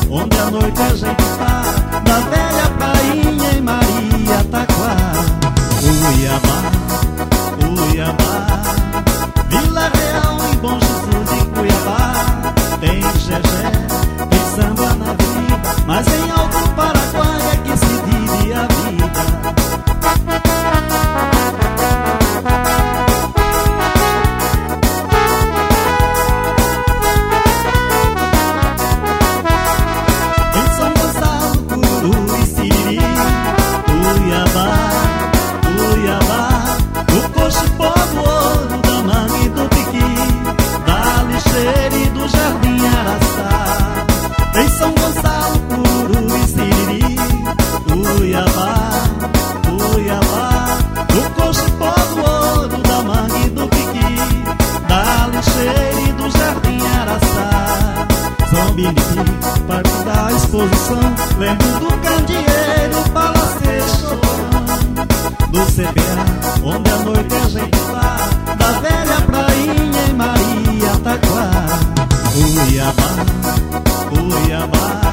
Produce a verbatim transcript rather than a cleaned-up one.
onde a noite a gente tá, da velha prainha em Maria Taquara. Cuiabá, Cuiabá, Vila Real em Bom Jesus e Cuiabá. Tem Gegé, tem samba na vida, mas em Alto Paraguai é que se vive a vida. Em São Gonçalo, Cururu e Siri, Cuiabá, Cuiabá, do Cochipó, do Ouro, da Manga e do Piqui, da Lixeira e do Jardim Araçá. Em São Gonçalo, Cururu e Siriri, Cuiabá, Cuiabá, do Cochipó, do Ouro, da Manga e do Piqui, da Lixeira e do Jardim Araçá. São Benedito, Parque da Exposição, lembro do Candeeiro, Palacete, do C P A, onde a noite a gente vai, da velha prainha em Maria Taquara. Cuiabá, Cuiabá,